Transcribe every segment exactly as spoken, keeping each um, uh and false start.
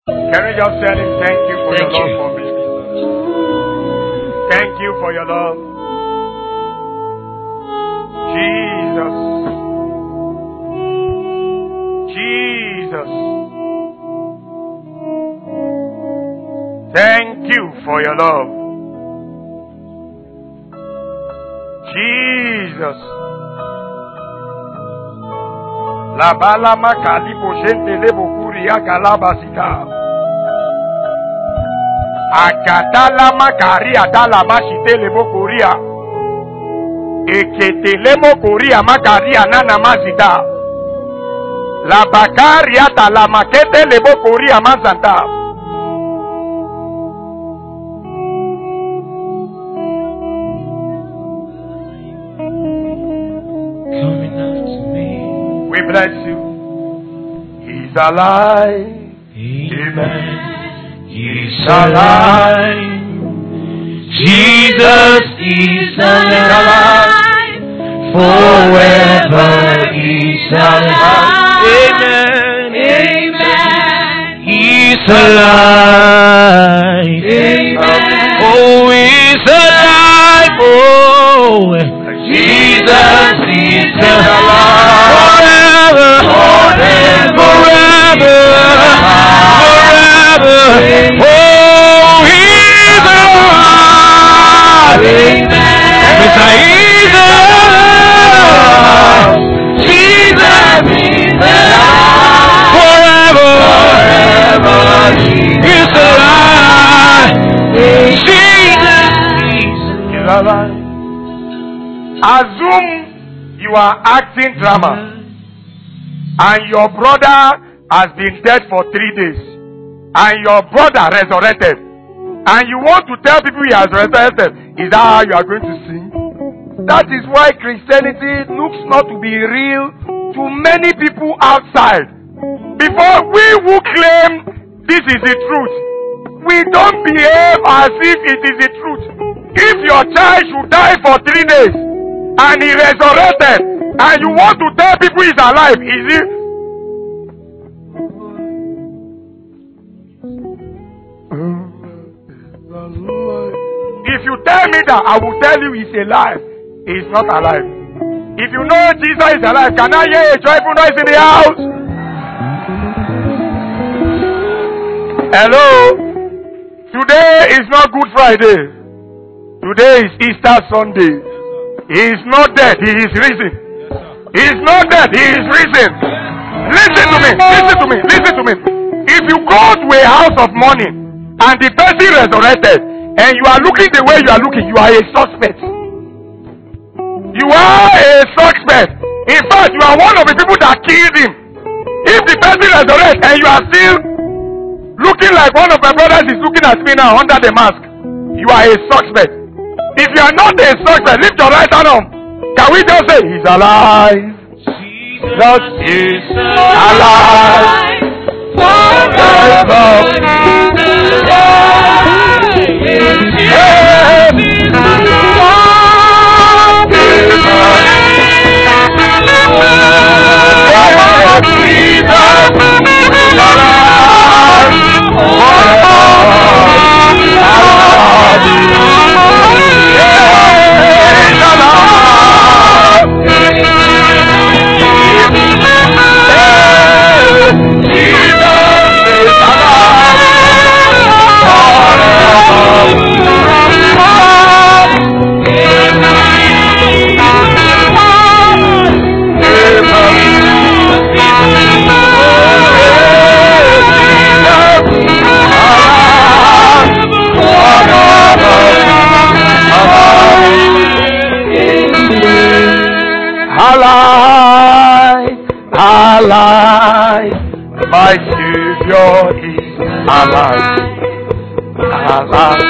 Can we just tell him thank you for Thank your you. love for me? Thank you for your love. Jesus. Jesus. Thank you for your love. Jesus. La bala makali boshente le bokuri ya galabasita. Agadala makari adala mashite le bokuria. Ekete le mokuria makari anana mazita. La bakari adala makete le bokuria mazanta. Coming after me. We bless you. He's alive. Amen. He's alive. Jesus is alive. Forever He's alive. Amen. Amen. He's alive. Amen. Oh, He's alive. Oh, Jesus is alive. Forever. Forever. Forever. Oh, He's alive. Mister He's alive. Jesus is alive. Forever. He's alive. Jesus is alive. Assume you are acting drama and your brother has been dead for three days and your brother resurrected and you want to tell people he has resurrected. Is that how you are going to sing? That is why Christianity looks not to be real to many people outside. Before we who claim this is the truth, we don't behave as if it is the truth. If your child should die for three days and he resurrected and you want to tell people he's alive, is it? If you tell me that, I will tell you he's alive. He's not alive. If you know Jesus is alive, can I hear a joyful noise in the house? Hello? Today is not Good Friday. Today is Easter Sunday. He is not dead. He is risen. He is not dead. He is risen. Listen to me. Listen to me. Listen to me. If you go to a house of mourning and the person resurrected and you are looking the way you are looking, you are a suspect. You are a suspect. In fact, you are one of the people that killed him. If the person resurrects and you are still looking like one of my brothers is looking at me now under the mask, you are a suspect. If you are not a suspect, lift your right hand up. Can we just say, He's alive? Jesus is alive. Forever. Alive, alive, my Savior is alive, alive.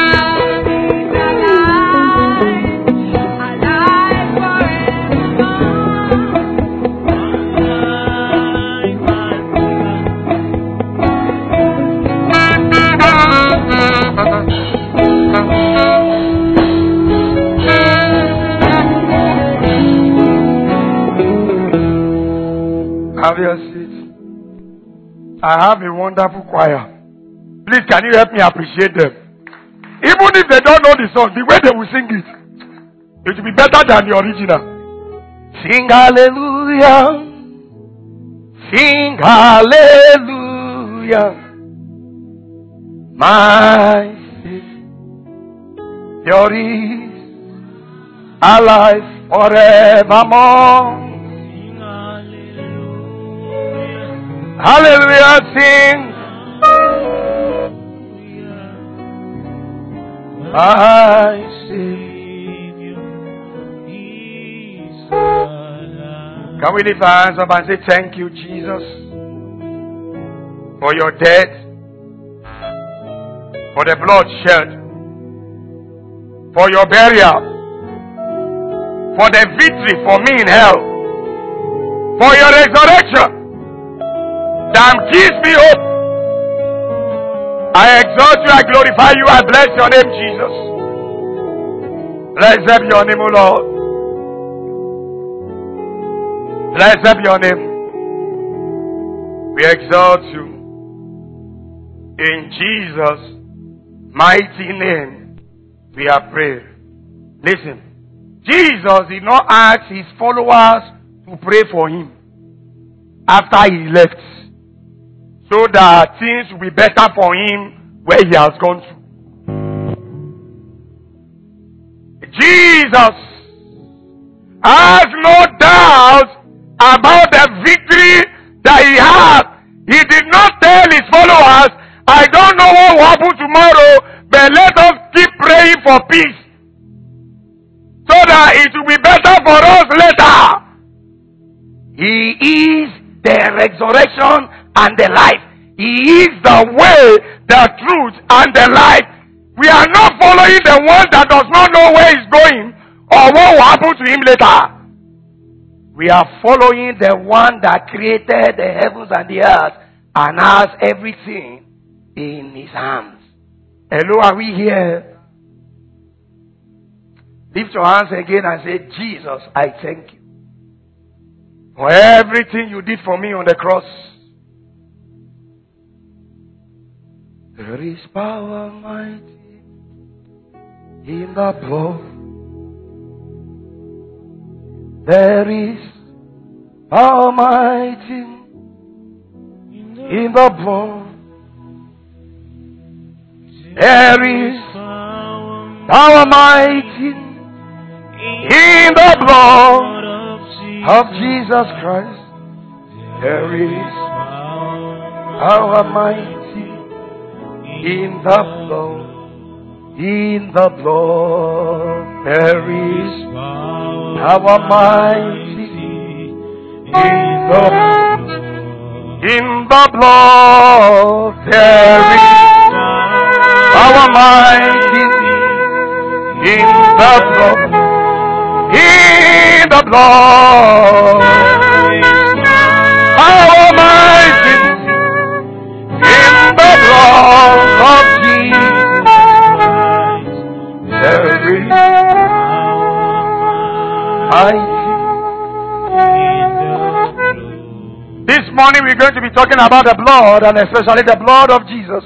Have your seat. I have a wonderful choir. Please, can you help me appreciate them? Even if they don't know the song, the way they will sing it, it will be better than the original. Sing hallelujah. Sing hallelujah. My Savior is alive forevermore. Hallelujah, sing. My Savior is alive. Can we lift our hands up and say, thank you, Jesus, for your death, for the blood shed, for your burial, for the victory for me in hell, for your resurrection that gives me hope. I exalt you, I glorify you, I bless your name, Jesus. Blessed be your name, O Lord. Blessed be your name. We exalt you. In Jesus' mighty name, we are praying. Listen, Jesus did not ask his followers to pray for him after he left, so that things will be better for him where he has gone to. Jesus has no doubt about the victory that he had. He did not tell his followers, I don't know what will happen tomorrow, but let us keep praying for peace, so that it will be better for us later. He is the resurrection and the life. He is the way, the truth, and the life. We are not following the one that does not know where he's going or what will happen to him later. We are following the one that created the heavens and the earth and has everything in his hands. Hello, are we here? Lift your hands again and say, Jesus, I thank you for everything you did for me on the cross. There is power mighty in the blood. There is power mighty in the blood. There is power mighty in the blood of Jesus Christ. There is power mighty in the blood. In the blood there is power mighty in the in the blood there is power mighty in the blood in the blood power mighty in the blood of Jesus. There is mighty. This morning we're going to be talking about the blood, and especially the blood of Jesus.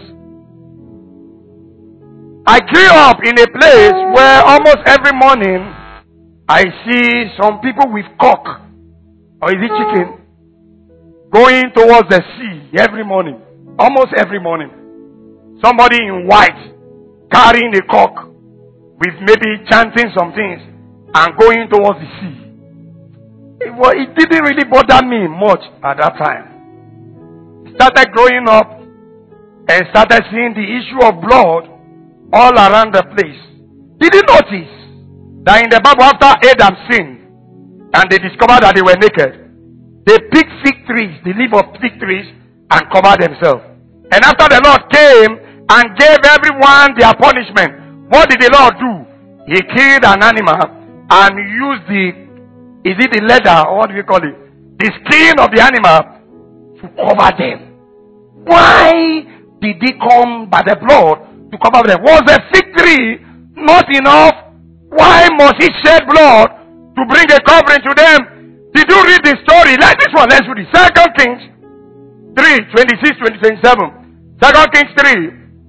I grew up in a place where almost every morning I see some people with cock, or is it chicken, going towards the sea every morning. Almost every morning. Somebody in white carrying a cock with maybe chanting some things and going towards the sea. It, was, it didn't really bother me much at that time. Started growing up and started seeing the issue of blood all around the place. Did you notice that in the Bible, after Adam sinned and they discovered that they were naked, they picked fig trees, the leaf of fig trees, and covered themselves. And after the Lord came and gave everyone their punishment, what did the Lord do? He killed an animal and used the, is it the leather, or what do we call it? The skin of the animal to cover them. Why did he come by the blood to cover them? Was the fig tree not enough? Why must he shed blood to bring a covering to them? Did you read the story? Like this one, let's read it. Second Kings three, twenty-six, twenty-seven. Second Kings three,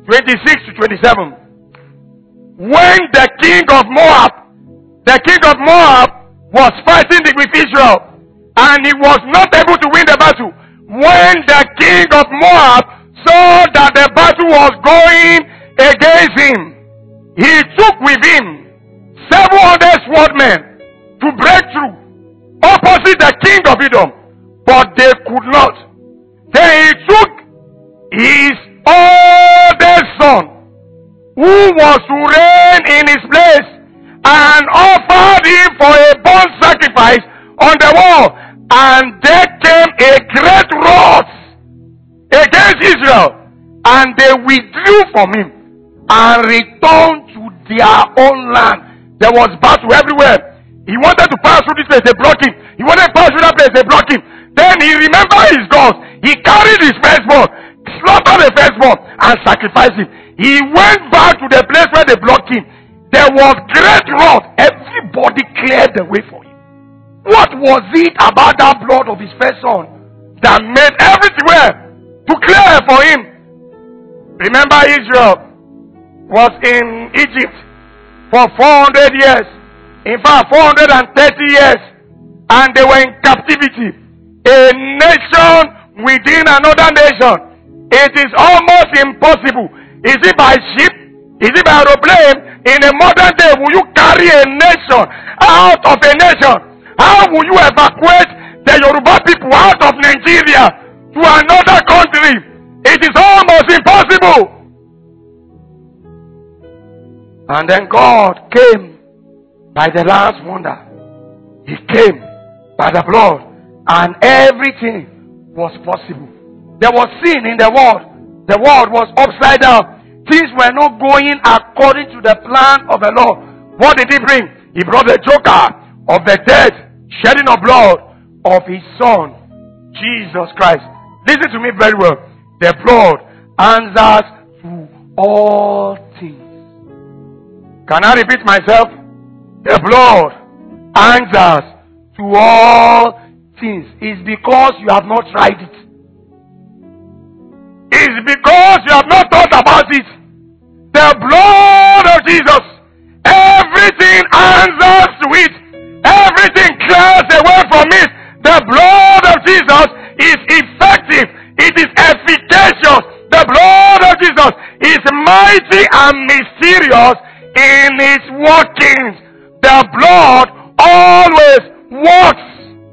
twenty-six to twenty-seven. When the king of Moab, the king of Moab was fighting with Israel, and he was not able to win the battle. When the king of Moab saw that the battle was going against him, he took with him seven hundred swordmen to break through opposite the king of Edom, but they could not. Then he took his oldest son, who was to reign in his place, and offered him for a burnt sacrifice on the wall. And there came a great wrath against Israel, and they withdrew from him and returned to their own land. There was battle everywhere. He wanted to pass through this place, they blocked him. He wanted to pass through that place, they blocked him. Then he remembered his gods. He carried his firstborn, slaughtered the firstborn, and sacrificed him. He went back to the place where they blocked him. There was great wrath. Everybody cleared the way for him. What was it about that blood of his first son that made everywhere to clear for him? Remember, Israel was in Egypt for four hundred years. In fact, four hundred thirty years. And they were in captivity. A nation within another nation. It is almost impossible. Is it by ship? Is it by aeroplane? In a modern day, will you carry a nation out of a nation? How will you evacuate the Yoruba people out of Nigeria to another country? It is almost impossible. And then God came by the last wonder. He came by the blood, and everything was possible. There was sin in the world. The world was upside down. Things were not going according to the plan of the Lord. What did he bring? He brought the joker of the dead, shedding of blood of his son, Jesus Christ. Listen to me very well. The blood answers to all things. Can I repeat myself? The blood answers to all things. It's because you have not tried it. It's because you have not thought about it. The blood of Jesus, everything answers to it. Everything clears away from it. The blood of Jesus is effective. It is efficacious. The blood of Jesus is mighty and mysterious in its workings. The blood always works.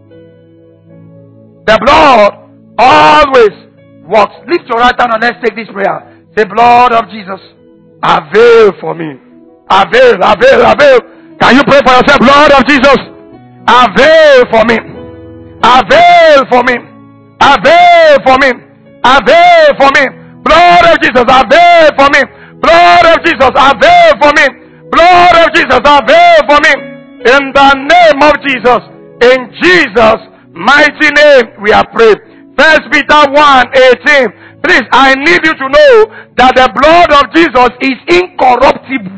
The blood always works. Lift your right hand and let's take this prayer. The blood of Jesus, avail for me. Avail, avail, avail. Can you pray for yourself? Blood of Jesus, avail for me. Avail for me. Avail for me. Avail for me. Blood of Jesus, avail for me. Blood of Jesus, avail for me. Blood of Jesus, avail for me. In the name of Jesus. In Jesus' mighty name we are praying. First Peter one eighteen. Please, I need you to know that the blood of Jesus is incorruptible.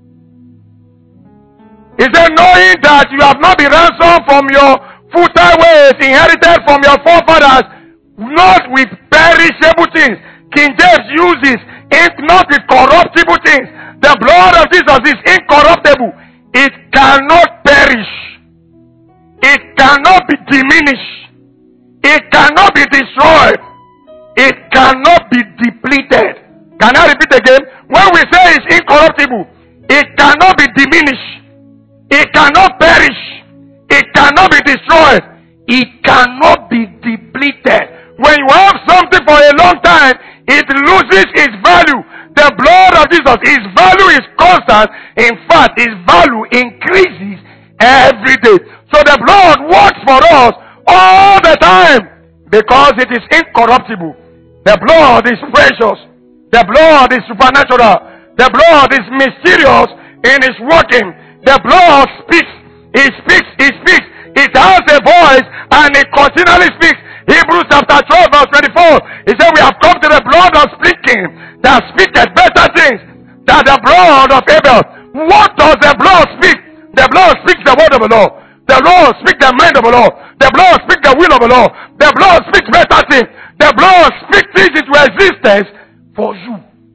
He said, knowing that you have not been ransomed from your futile ways inherited from your forefathers, not with perishable things. King James uses it, not with corruptible things. The blood of Jesus is incorruptible. It cannot perish. It cannot be diminished. It cannot be destroyed. It cannot be depleted. Can I repeat again? When we say it's incorruptible, it cannot be diminished. It cannot perish. It cannot be destroyed. It cannot be depleted. When you have something for a long time, it loses its value. The blood of Jesus, its value is constant. In fact, its value increases every day. So the blood works for us all the time because it is incorruptible. The blood is precious. The blood is supernatural. The blood is mysterious in its working. The blood speaks. It speaks. It speaks. It has a voice and it continually speaks. Hebrews chapter twelve verse twenty-four. He said, we have come to the blood of speaking that speaketh better things than the blood of Abel. What does the blood speak? The blood speaks the word of the Lord. The Lord speaks the mind of the Lord. The blood speaks the will of the Lord. The blood speaks better things. The blood speaks things into existence for you.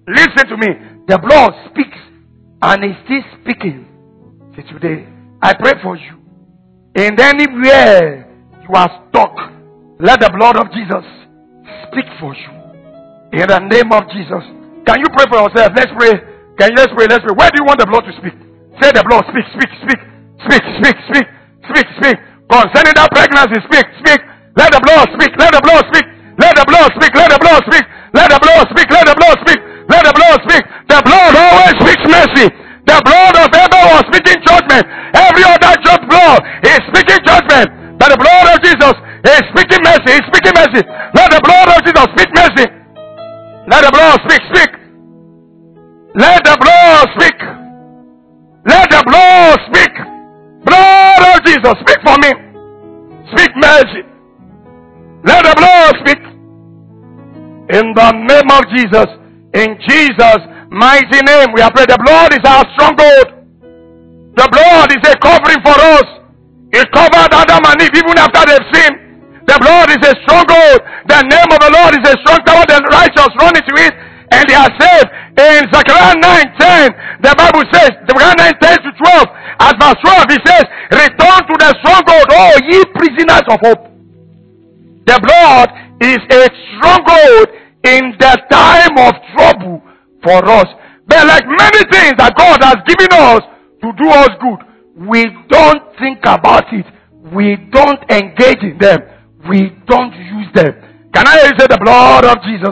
Listen to me. The blood speaks and is still speaking. See, today, I pray for you. And anywhere you are stuck, let the blood of Jesus speak for you. In the name of Jesus. Can you pray for yourself? Let's pray. Can you let's pray? Let's pray. Where do you want the blood to speak? Say the blood. Speak, speak, speak, speak, speak, speak, speak, speak. Concerning that pregnancy, speak, speak. Let the blood speak. Let the blood speak. Let the blood speak. Let the blood speak. Let the blood speak. Let the blood speak. Let the blood speak. The blood always speaks mercy. The blood of Abel was speaking judgment. Every other judge blood is speaking judgment. But the blood of Jesus is speaking mercy. Is speaking mercy. Let the blood of Jesus speak mercy. Let the blood speak. Speak. Let the blood speak. Let the blood speak. Blood of Jesus, speak for me. Speak mercy. Let the blood speak. In the name of Jesus. In Jesus' mighty name, we are praying. The blood is our stronghold. The blood is a covering for us. It covered Adam and Eve even after they've sinned. The blood is a stronghold. The name of the Lord is a strong tower. The righteous run into it and they are saved. In Zechariah nine ten, the Bible says, Zechariah nine ten to twelve, at verse twelve, it says, return to the stronghold, oh ye prisoners of hope. The blood is a stronghold in the time of trouble for us. But like many things that God has given us to do us good, we don't think about it. We don't engage in them. We don't use them. Can I hear you say the blood of Jesus?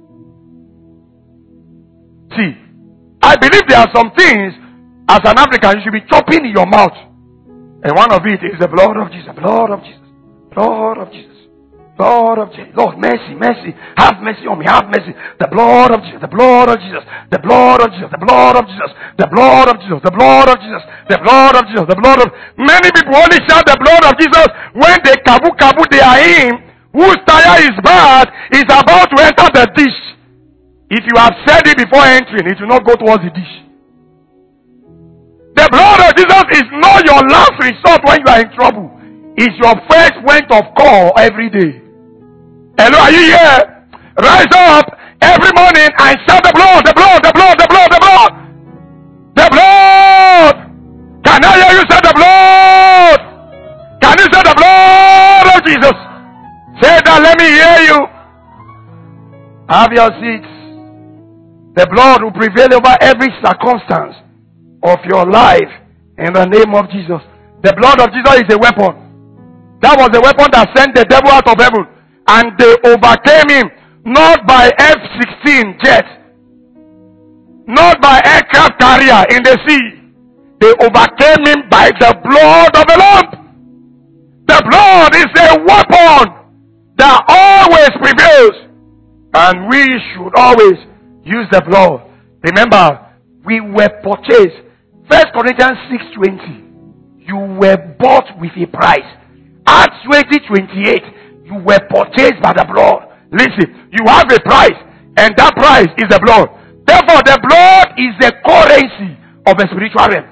See, I believe there are some things as an African you should be chopping in your mouth. And one of it is the blood of Jesus. Blood of Jesus. Blood of Jesus. Blood of Jesus. Lord, mercy, mercy. Have mercy on me. Have mercy. The blood of Jesus. The blood of Jesus. The blood of Jesus. The blood of Jesus. The blood of Jesus. The blood of Jesus. The blood of Jesus. The blood of many people only shout the blood of Jesus when they kabu kabu they are in whose tire is bad is about to enter the dish. If you have said it before entering, it will not go towards the dish. The blood of Jesus is not your last resort when you are in trouble. It's your first point of call every day. Hello, are you here? Rise up every morning and shout the blood, the blood, the blood, the blood, the blood. The blood. Can I hear you say the blood? Can you say the blood of Jesus? Say that, let me hear you. Have your seats. The blood will prevail over every circumstance of your life in the name of Jesus. The blood of Jesus is a weapon. That was the weapon that sent the devil out of heaven. And they overcame him not by F sixteen jet, not by aircraft carrier in the sea. They overcame him by the blood of the Lamb. The blood is a weapon that always prevails. And we should always use the blood. Remember, we were purchased. First Corinthians six twenty. You were bought with a price. Acts twenty twenty-eight. You were purchased by the blood. Listen, you have a price, and that price is the blood. Therefore, the blood is the currency of the spiritual realm.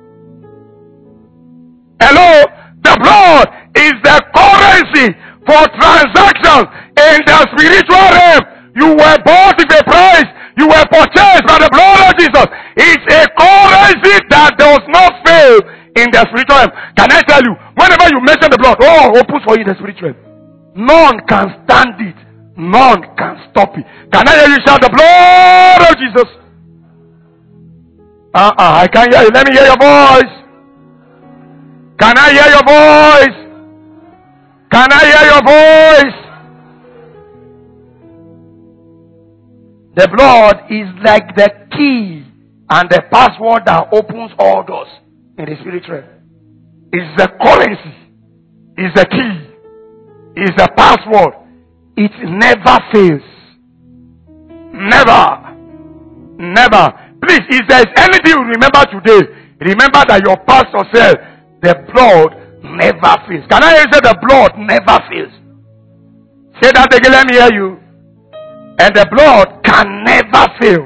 Hello? The blood is the currency for transactions in the spiritual realm. You were bought with a price. You were purchased by the blood of Jesus. It's a currency that does not fail in the spiritual realm. Can I tell you, whenever you mention the blood, oh, opens for you in the spiritual realm. None can stand it. None can stop it. Can I hear you shout the blood of Jesus? Uh-uh, I can't hear you. Let me hear your voice. Can I hear your voice? Can I hear your voice? The blood is like the key and the password that opens all doors in the spiritual realm. It's the currency. It's the key. It's the password. It never fails. Never. Never. Please, if there's anything you remember today, remember that your pastor said the blood never fails. Can I say the blood never fails? Say that again, let me hear you. And the blood can never fail.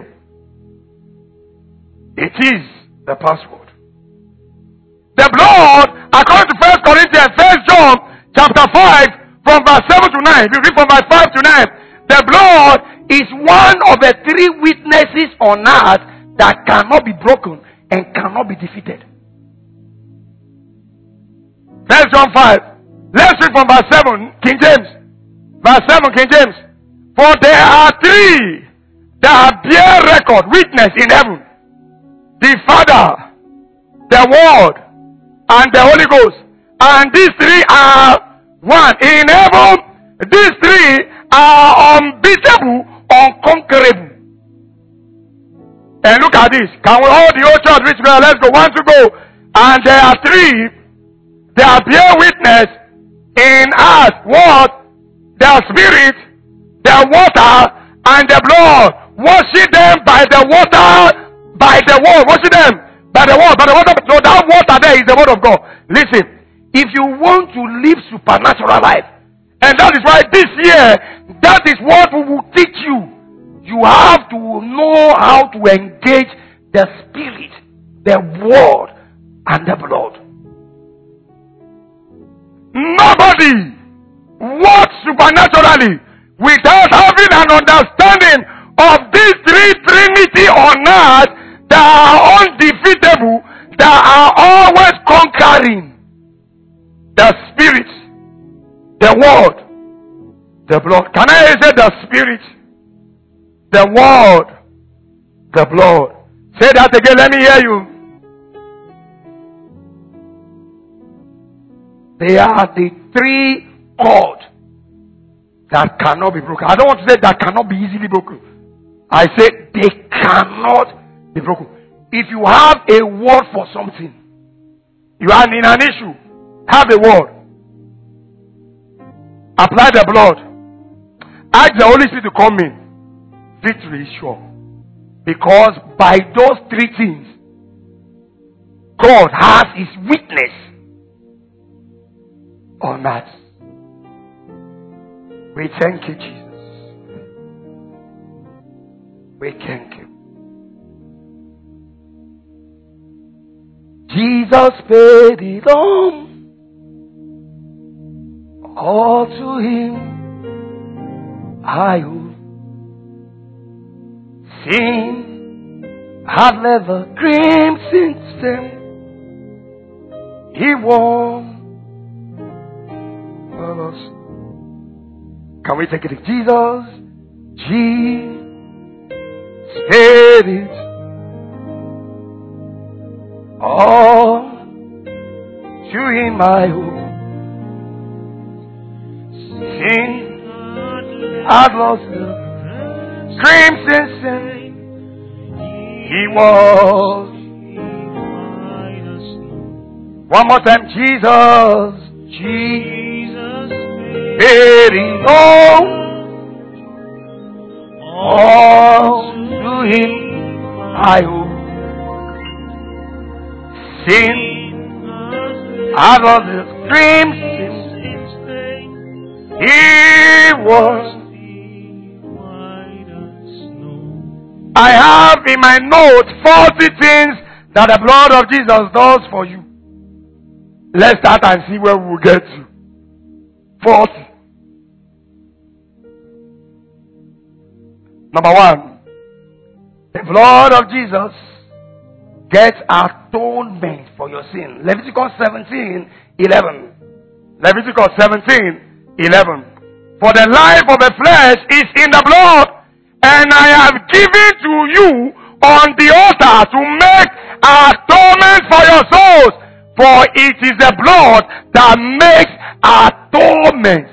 It is the password. The blood, according to First Corinthians, First John chapter five, from verse seven to nine. If you read from verse five to nine, the blood is one of the three witnesses witnesses on earth that cannot be broken and cannot be defeated. First John five. Let's read from verse seven, King James. Verse seven, King James. For there are three that bear record, witness in heaven: the Father, the Word, and the Holy Ghost. And these three are one. In heaven, these three are unbeatable, unconquerable. And look at this. Can we hold the whole church reach together? Let's go. One to go. And there are three that bear witness in us. What? The Spirit, the water, and the blood. Worship them by the water, by the word. Worship them by the word, by the water. So that water there is the word of God. Listen, if you want to live supernatural life, and that is why this year, that is what we will teach you. You have to know how to engage the Spirit, the word, and the blood. Nobody works supernaturally without having an understanding of these three Trinity on earth that are undefeatable, that are always conquering. The Spirit, the Word, the blood. Can I say the Spirit, the Word, the blood? Say that again, let me hear you. They are the three cords that cannot be broken. I don't want to say that cannot be easily broken. I say they cannot be broken. If you have a word for something, you are in an issue, have a word. Apply the blood. Ask the Holy Spirit to come in. Victory is sure. Because by those three things, God has his witness on that. We thank you, Jesus. We thank you. Jesus paid it all. All to him I owe. Sin had never crimson stain. He won for us. Can we take it? Jesus, Jesus paid it all. To him I owe. Sin had lost the crimson sin. He was. One more time. Jesus, Jesus paid it all. All to him I owe. Sin had lost the crimson. He was. I have in my note forty things that the blood of Jesus does for you. Let's start and see where we will get to. forty. Number one, the blood of Jesus gets atonement for your sin. Leviticus seventeen eleven. Leviticus seventeen eleven. For the life of the flesh is in the blood, and I have given to you on the altar to make atonement for your souls. For it is the blood that makes atonement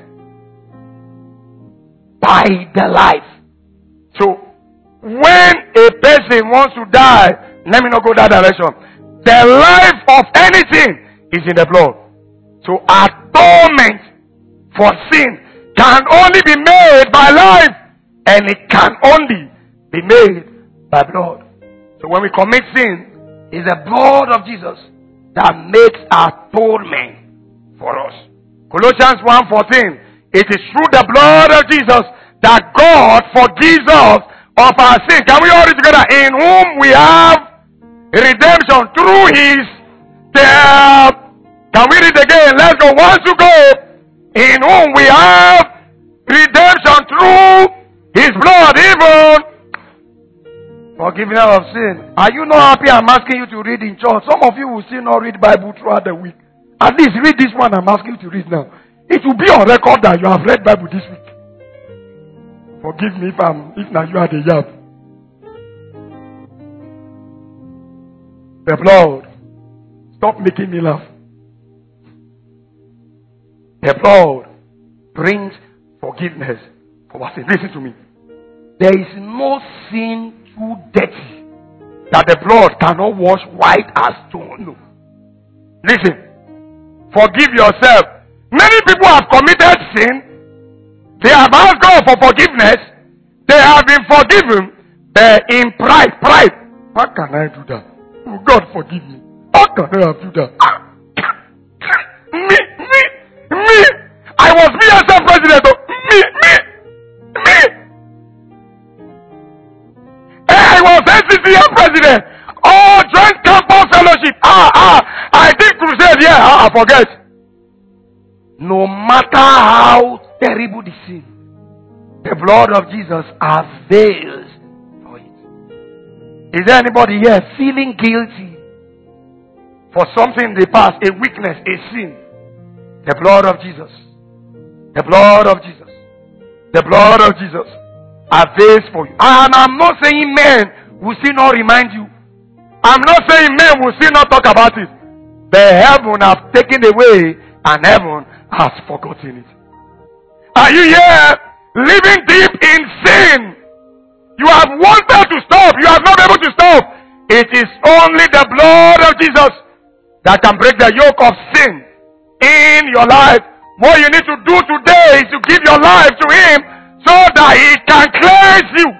by the life. So, when a person wants to die, let me not go that direction. The life of anything is in the blood. So, atonement for sin can only be made by life, and it can only be made by blood. So when we commit sin, it's the blood of Jesus that makes atonement for us. Colossians one fourteen. It is through the blood of Jesus that God forgives us of our sin. Can we all read together? In whom we have redemption through his death. Can we read again? Let's go. Once to go. In whom we have redemption through his blood, even Forgiveness of sin. Are you not happy I'm asking you to read in church? Some of you will still not read Bible throughout the week. At least read this one I'm asking you to read now. It will be on record that you have read Bible this week. Forgive me if I'm if now you are the yap. The blood. Stop making me laugh. The blood brings forgiveness for our sin. Listen to me. There is no sin too dirty that the blood cannot wash white as snow. No. Listen. Forgive yourself. Many people have committed sin. They have asked God for forgiveness. They have been forgiven. But in pride, pride. How can I do that? Oh, God forgive me. How can I have do that? me, me, me. I was B S F president. Me, me, me. I was N C C M president. Oh, joint campus fellowship. Ah, ah. I did crusade. Yeah, ah, I forget. No matter how terrible the sin, the blood of Jesus avails for it. Is there anybody here feeling guilty for something in the past, a weakness, a sin? The blood of Jesus. The blood of Jesus. The blood of Jesus avails for you. And I'm not saying men will still not remind you. I'm not saying men will still not talk about it. The heaven have taken away and heaven has forgotten it. Are you here living deep in sin? You have wanted to stop. You have not been able to stop. It is only the blood of Jesus that can break the yoke of sin in your life. What you need to do today is to give your life to Him so that He can cleanse you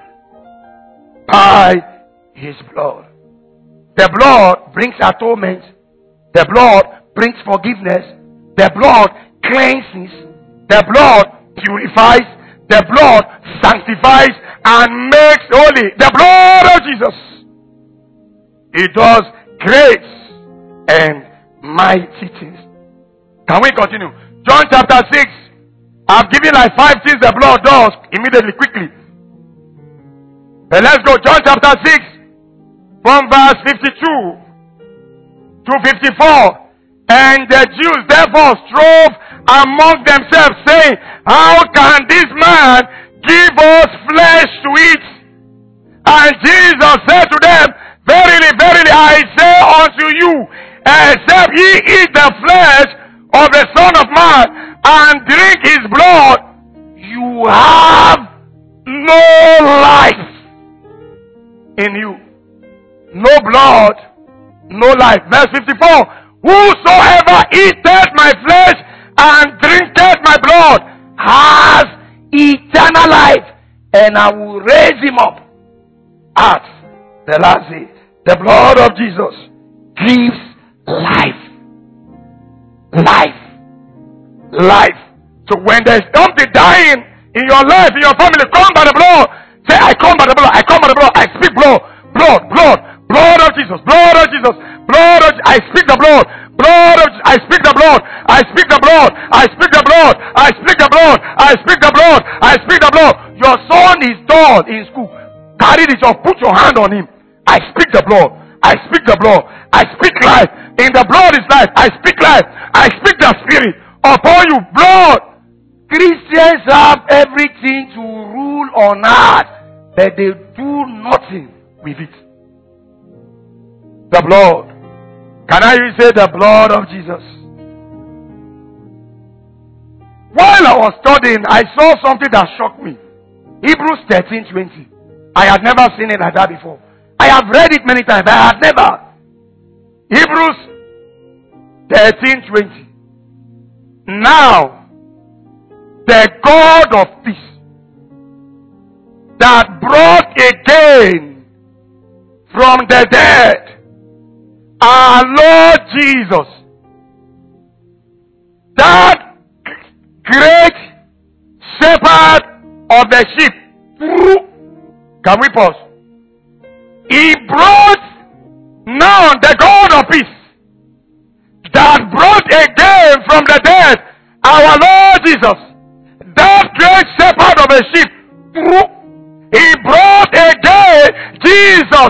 by His blood. The blood brings atonement. The blood brings forgiveness. The blood cleanses. The blood purifies. The blood sanctifies and makes holy. The blood of Jesus. It does great and mighty things. Can we continue? John chapter six. I've given like five things the blood does immediately, quickly. But let's go. John chapter six. From verse fifty-two to fifty-four. And the Jews therefore strove among themselves, saying, how can this man give us flesh to eat? And Jesus said to them, verily, verily, I say unto you, except ye eat the flesh of the Son of Man and drink his blood, you have no life in you. No blood, no life. Verse fifty-four. Whosoever eateth my flesh and drinketh my blood has eternal life, and I will raise him up at the last day. The blood of Jesus gives life. Life. Life. So when there's something dying in your life, in your family, come by the blood. Say, I come by the blood. I come by the blood. I speak blood. Blood. Blood. Blood of Jesus. Blood of Jesus. Blood of Jesus. I speak the blood. Blood of Jesus. I speak the blood. I speak the blood. I speak the blood. I speak the blood. I speak the blood. I speak the blood. Your son is done in school. Carry it off. Put your hand on him. I speak the blood. I speak the blood. I speak life. In the blood is life. I speak life. I speak the spirit upon you. Blood. Christians have everything to rule on earth, but they do nothing with it. The blood. Can I say the blood of Jesus? While I was studying, I saw something that shocked me. Hebrews thirteen twenty. I had never seen it like that before. I have read it many times, but I had never. Hebrews thirteen twenty. Now, the God of peace, that brought again from the dead our Lord Jesus, that great shepherd of the sheep. Can we pause? He brought now the God of peace, that brought again from the dead our Lord Jesus, that great shepherd of the sheep. He brought again Jesus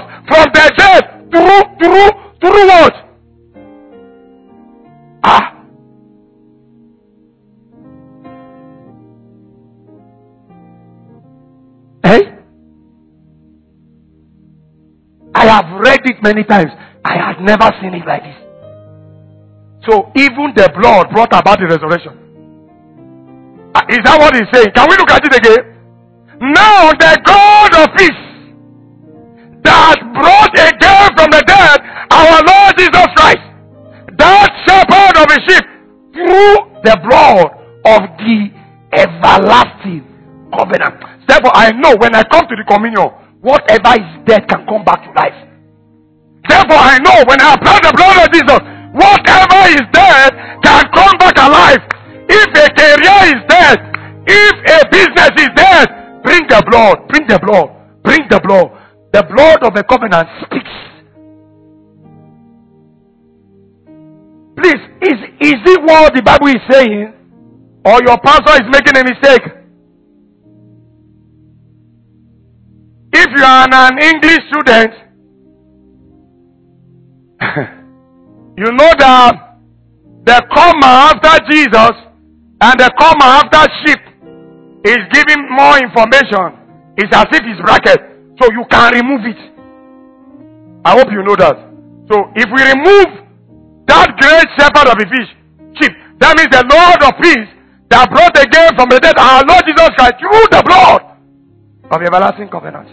I have read it many times. I had never seen it like this. So even the blood brought about the resurrection. Uh, Is that what he's saying? Can we look at it again? Now the God of peace that brought again from the dead our Lord Jesus Christ, that shepherd of the sheep, through the blood of the everlasting covenant. Therefore, I know when I come to the communion, whatever is dead can come back to life. Therefore, I know when I apply the blood of Jesus, whatever is dead can come back alive. If a career is dead, if a business is dead, bring the blood, bring the blood, bring the blood. The blood of the covenant speaks. Please, is, is it what the Bible is saying? Or your pastor is making a mistake? If you are an English student, you know that the comma after Jesus and the comma after sheep is giving more information. It's as if it's bracket. So you can remove it. I hope you know that. So if we remove that great shepherd of the fish, sheep, that means the Lord of peace that brought again from the dead our Lord Jesus Christ through the blood of the everlasting covenant.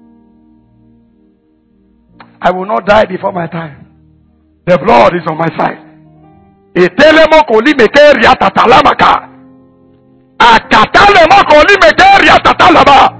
I will not die before my time. The blood is on my side. Etelemo kolimeke riatatalamaka. Akatalemo kolimeke riatatalaba.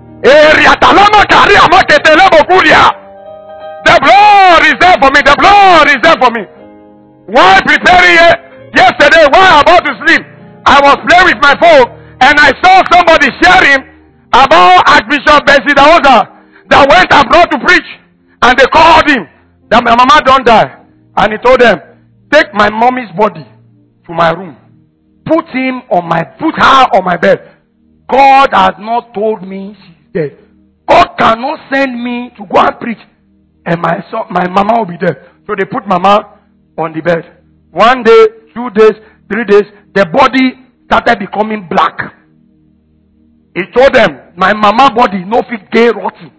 The blood is there for me. The blood is there for me. While preparing it yesterday, while about to sleep, I was playing with my phone and I saw somebody sharing about Archbishop Bessie Daoza that went abroad to preach, and they called him that my mama don't die, and he told them, take my mommy's body to my room, put him on my, put her on my bed. God has not told me dead. God cannot send me to go and preach and my son, my mama will be there. So they put mama on the bed. One day, two days, three days, the body started becoming black. He told them, my mama body no fit gay rotten.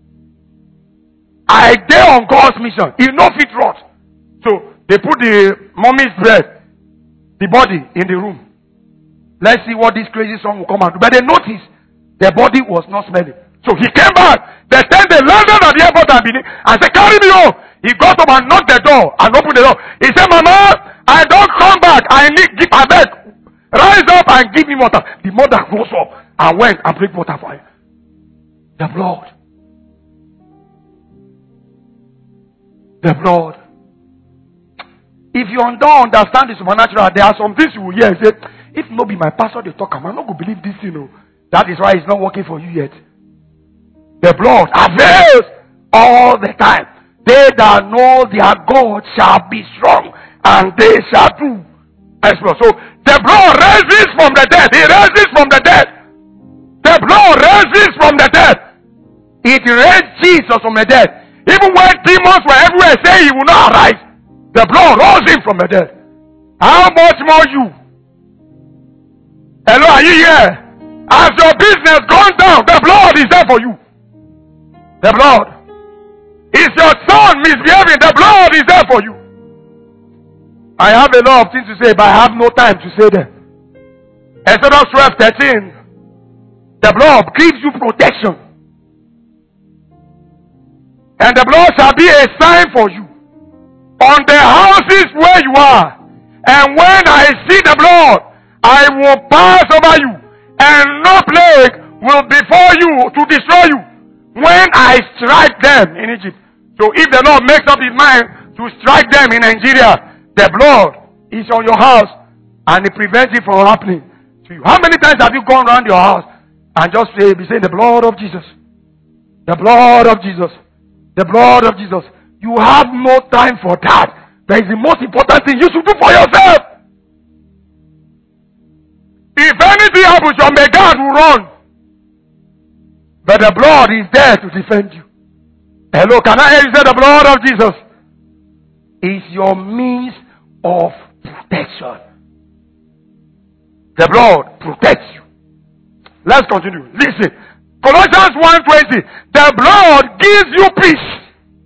I dey on God's mission. He no fit rot. So they put the mommy's bread, the body in the room. Let's see what this crazy song will come out. But they noticed the body was not smelling. So he came back. The time they landed at the airport and Benin and said, carry me home. He got up and knocked the door and opened the door. He said, Mama, I don't come back. I need, give, I beg. Rise up and give me water. The mother rose up and went and bring water for him. The blood. The blood. If you don't understand the supernatural, there are some things you will hear and say, if no be my pastor they talk, I'm not going to believe this, you know. That is why it's not working for you yet. The blood avails all the time. They that know their God shall be strong, and they shall do exploit. So the blood raises from the dead. It raises from the dead. The blood raises from the dead. It raised Jesus from the dead. Even when demons were everywhere saying he will not arise, the blood rose him from the dead. How much more you? Hello, are you here? As your business goes down, the blood is there for you. The blood. Is your son misbehaving? The blood is there for you. I have a lot of things to say, but I have no time to say them. Exodus twelve thirteen. The blood gives you protection. And the blood shall be a sign for you on the houses where you are. And when I see the blood, I will pass over you, and no plague will befall you to destroy you when I strike them in Egypt. So if the Lord makes up his mind to strike them in Nigeria, the blood is on your house and it prevents it from happening to you. How many times have you gone around your house and just say, be saying the blood of Jesus, the blood of Jesus, the blood of Jesus? You have no time for that. That is the most important thing you should do for yourself. If anything happens, your God will run. But the blood is there to defend you. Hello, can I hear you say the blood of Jesus is your means of protection? The blood protects you. Let's continue. Listen. Colossians one twenty. The blood gives you peace.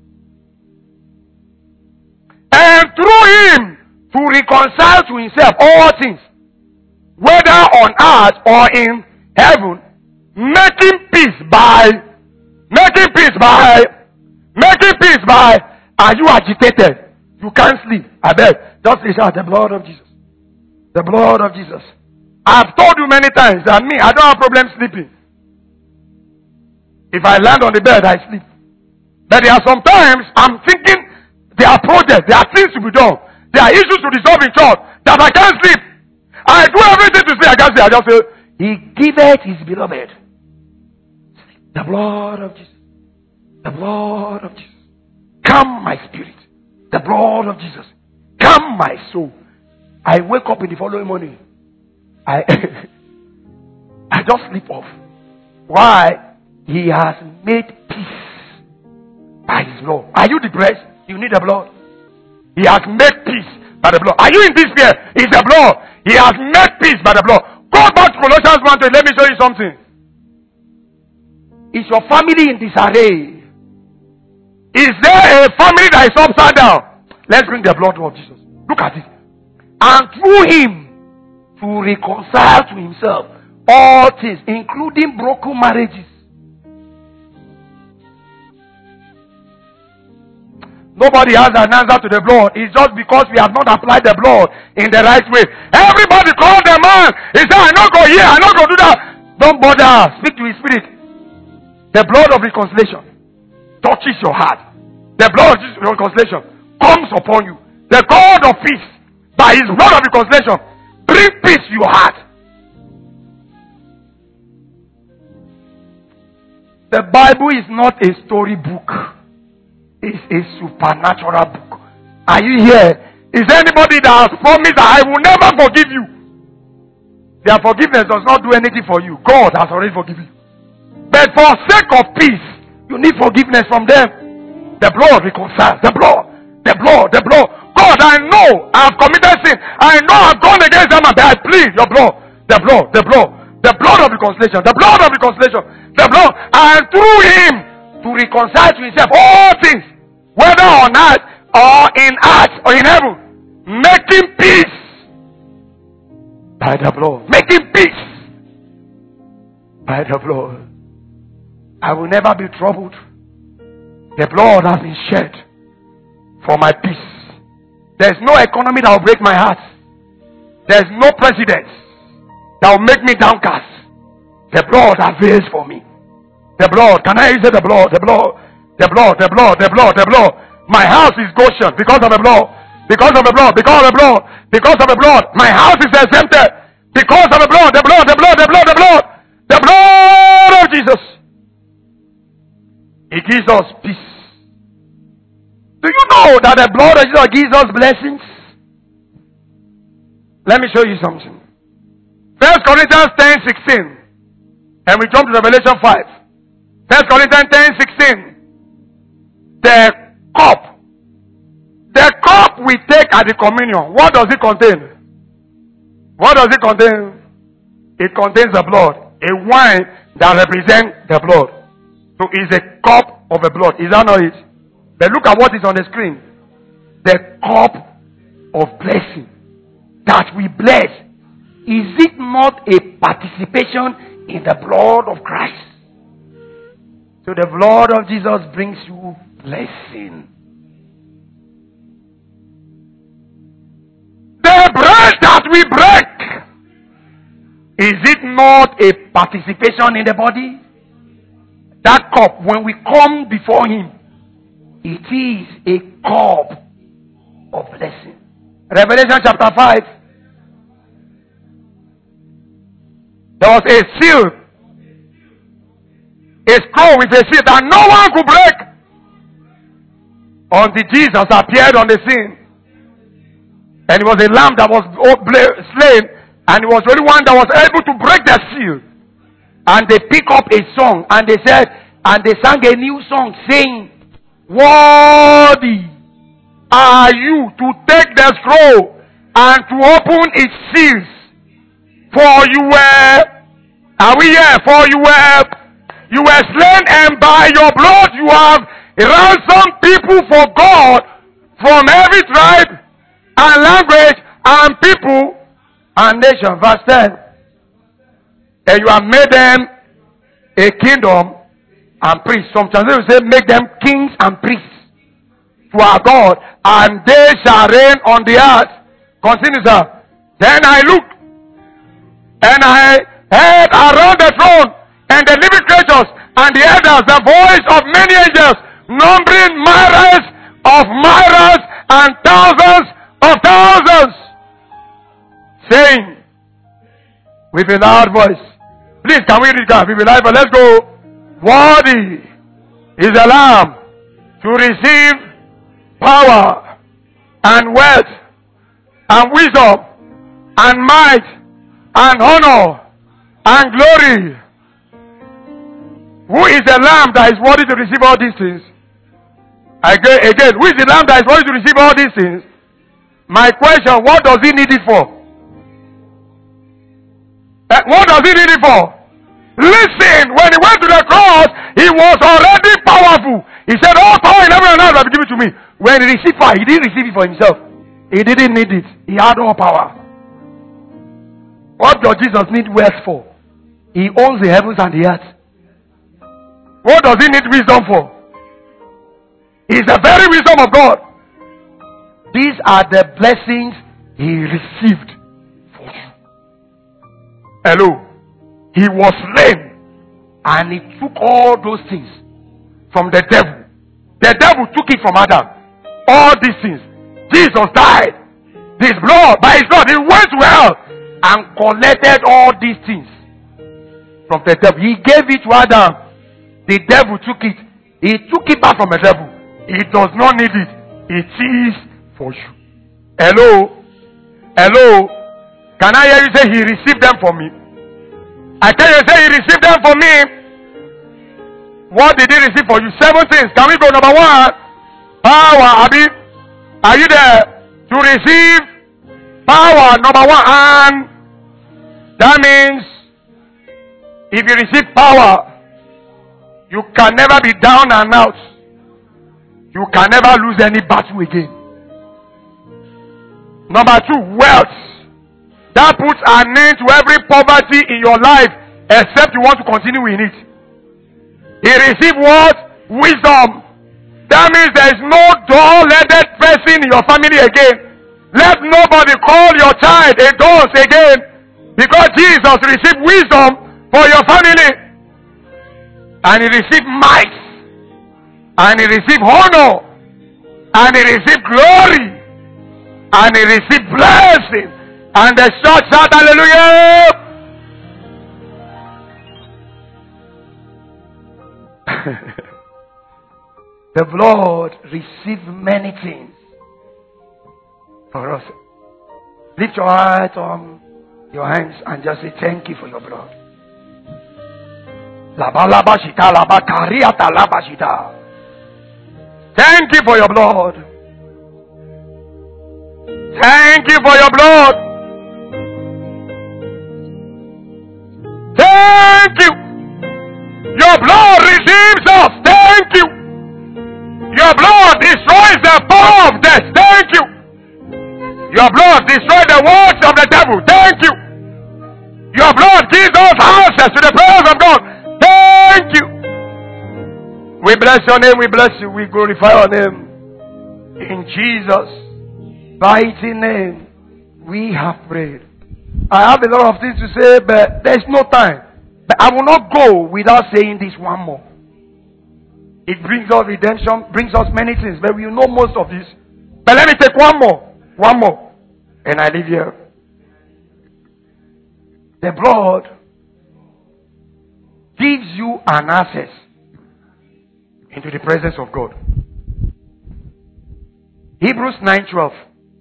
reconcile to himself all things, whether on earth or in heaven, making peace by, making peace by, making peace by. Are you agitated? You can't sleep. I beg. Just shout the blood of Jesus. The blood of Jesus. I've told you many times that me, I don't have problem sleeping. If I land on the bed, I sleep. But there are some times I'm thinking there are projects, there are things to be done, there are issues to resolve in church that I can't sleep. I do everything to say I can't sleep. I just say, He giveth His beloved. The blood of Jesus. The blood of Jesus. Calm my spirit. The blood of Jesus. Calm my soul. I wake up in the following morning. I I just sleep off. Why? He has made peace by His blood. Are you depressed? You need the blood. He has made peace by the blood. Are you in despair? It's the blood. He has made peace by the blood. Go back to Colossians one. Let me show you something. Is your family in disarray? Is there a family that is upside down? Let's bring the blood of Jesus. Look at it. And through Him to reconcile to Himself all things, including broken marriages. Nobody has an answer to the blood. It's just because we have not applied the blood in the right way. Everybody call the man. He said, I not go here, I not go do that. Don't bother. Speak to His spirit. The blood of reconciliation touches your heart. The blood of reconciliation comes upon you. The God of peace, by His blood of reconciliation, bring peace to your heart. The Bible is not a storybook. It's a supernatural book. Are you here? Is there anybody that has promised that I will never forgive you? Their forgiveness does not do anything for you. God has already forgiven you. But for sake of peace, you need forgiveness from them. The blood reconciles. The blood. The blood. The blood. God, I know I have committed sin. I know I have gone against them, but I plead your blood. The blood. The blood. The blood of reconciliation. The blood of reconciliation. The blood. And through Him to reconcile to Himself all things, whether on earth or in earth or in heaven, making peace by the blood. Making peace by the blood. I will never be troubled. The blood has been shed for my peace. There's no economy that will break my heart. There's no president that will make me downcast. The blood avails for me. The blood. Can I say the blood? The blood. The blood. The blood. The blood. The blood. My house is Goshen because of the blood. Because of the blood. Because of the blood. Because of the blood. My house is exempted because of the blood. The blood. The blood. The blood. The blood. The blood of Jesus. It gives us peace. Do you know that the blood of Jesus gives us blessings? Let me show you something. First Corinthians ten sixteen. And we jump to Revelation five. First Corinthians ten sixteen. The cup. The cup we take at the communion. What does it contain? What does it contain? It contains the blood. A wine that represents the blood. So it's a cup of the blood. Is that not it? But look at what is on the screen. The cup of blessing that we bless. Is it not a participation in the blood of Christ? So the blood of Jesus brings you blessing. The bread that we break, is it not a participation in the body? That cup, when we come before Him, it is a cup of blessing. Revelation chapter five. There was a seal. A scroll with a seal that no one could break until Jesus appeared on the scene. And it was a lamb that was slain, and it was the only one that was able to break the seal. And they pick up a song, and they said, and they sang a new song saying, worthy are you to take the scroll and to open its seals. For you were, are we here? For you were, you were slain, and by your blood you have ransomed people for God from every tribe and language and people and nation. Verse ten. And you have made them a kingdom and priests. Some translations say make them kings and priests to our God, and they shall reign on the earth. Continue, sir. Then I looked, and I heard around the throne and the living creatures and the elders the voice of many angels, numbering myriads of myriads and thousands of thousands, saying with a loud voice. Please, can we read that? With a loud voice. Let's go. Worthy is the Lamb to receive power and wealth and wisdom and might and honor and glory. Who is the Lamb that is worthy to receive all these things? Again, again, who is the Lamb that is worthy to receive all these things? My question, what does he need it for? Uh, what does he need it for? Listen, when he went to the cross, he was already powerful. He said, all power in heaven and earth have been given to me. When he received power, he didn't receive it for himself. He didn't need it. He had all power. What does Jesus need wealth for? He owns the heavens and the earth. What does he need wisdom for? He's the very wisdom of God. These are the blessings he received for you. Hello. He was lame, and he took all those things from the devil. The devil took it from Adam. All these things. Jesus died. His blood, by his blood, he went to hell and collected all these things from the devil. He gave it to Adam. The devil took it. He took it back from the devil. He does not need it. It is for you. Hello? Hello? Can I hear you say he received them for me? I tell you, say he received them for me. What did he receive for you? Seven things. Can we go? Number one, power. Abi, are you there? To receive power, number one. And that means if you receive power, you can never be down and out. You can never lose any battle again. Number two, wealth. That puts an end to every poverty in your life, except you want to continue in it. He received what? Wisdom. That means there is no dull-headed person in your family again. Let nobody call your child a dog again, because Jesus received wisdom for your family. And he received might. And he received honor. And he received glory. And he received blessing. And the church shout hallelujah. The blood received many things for us. Lift your heart on your hands and just say thank you for your blood. Thank you for your blood. Thank you for your blood. Thank you. Your blood redeems us. Thank you. Your blood destroys the power of death. Thank you. Your blood destroys the works of the devil. Thank you. Your blood gives us access to the presence of God. Thank you. We bless your name. We bless you. We glorify your name. In Jesus' mighty name, we have prayed. I have a lot of things to say, but there's no time. But I will not go without saying this one more. It brings us redemption, brings us many things, but we know most of this. But let me take one more. One more. And I leave here. The blood gives you an access into the presence of God. Hebrews nine twelve.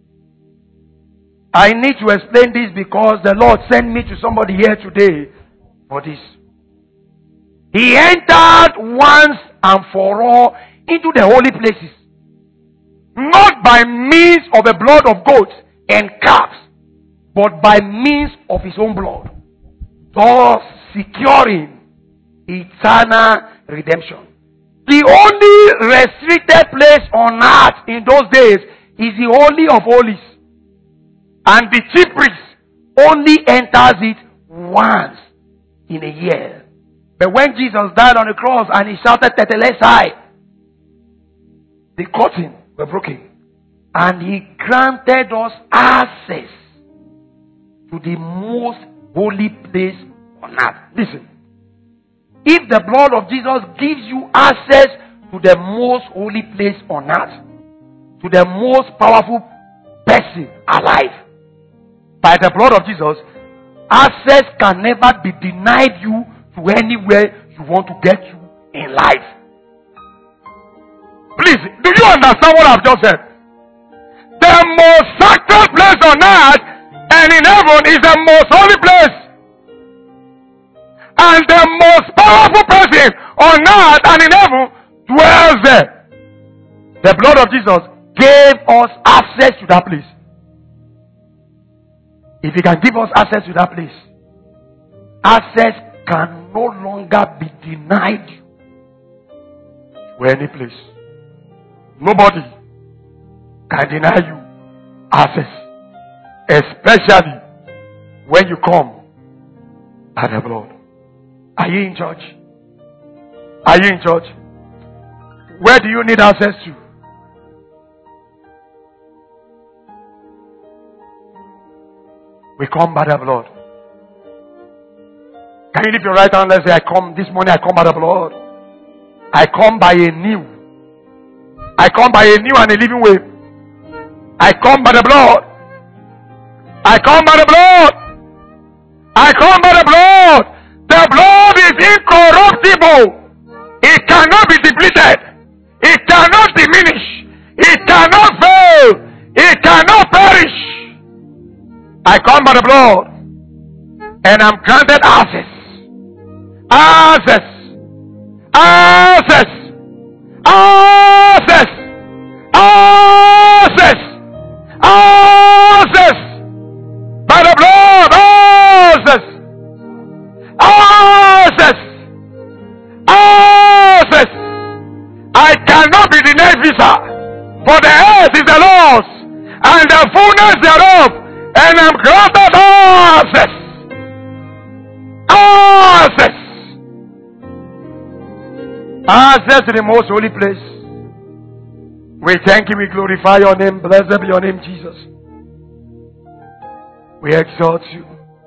I need to explain this because the Lord sent me to somebody here today for this. He entered once and for all into the holy places, not by means of the blood of goats and calves, but by means of his own blood, thus securing eternal redemption. The only restricted place on earth in those days is the Holy of Holies. And the chief priest only enters it once in a year. But when Jesus died on the cross and he shouted Tetelestai, the curtain were broken. And he granted us access to the most holy place on earth. Listen. If the blood of Jesus gives you access to the most holy place on earth, to the most powerful person alive, by the blood of Jesus, access can never be denied you to anywhere you want to get to in life. Please, do you understand what I've just said? The most sacred place on earth and in heaven is the most holy place. And the most powerful person on earth and in heaven dwells there. The blood of Jesus gave us access to that place. If he can give us access to that place, access can no longer be denied you to any place. Nobody can deny you access, especially when you come by the blood. Are you in church? Are you in church? Where do you need access to? We come by the blood. Can you lift your right hand and say, I come this morning, I come by the blood. I come by a new. I come by a new and a living way. I come by the blood. I come by the blood. I come by the blood. The blood is incorruptible. It cannot be depleted. It cannot diminish. It cannot fail. It cannot perish. I come by the blood. And I'm granted access. Access. Access. Access. Access. Access. By the blood. Access. Access. Access. I cannot be denied visa. For the earth is the Lord's, and the fullness thereof. And I'm granted access. Access. Access to the most holy place. We thank you, we glorify your name. Blessed be your name, Jesus. We exalt you.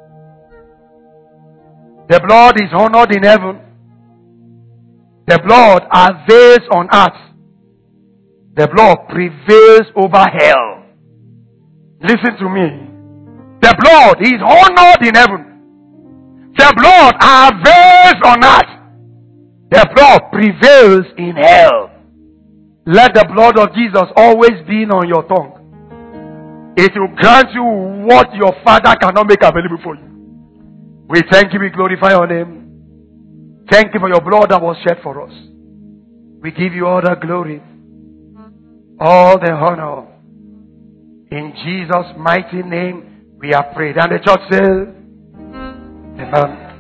The blood is honored in heaven. The blood avails on earth. The blood prevails over hell. Listen to me. The blood is honored in heaven. The blood avails on earth. The blood prevails in hell. Let the blood of Jesus always be on your tongue. It will grant you what your Father cannot make available for you. We thank you, we glorify your name. Thank you for your blood that was shed for us. We give you all the glory, all the honor. In Jesus' mighty name we are prayed. And the church says, Amen.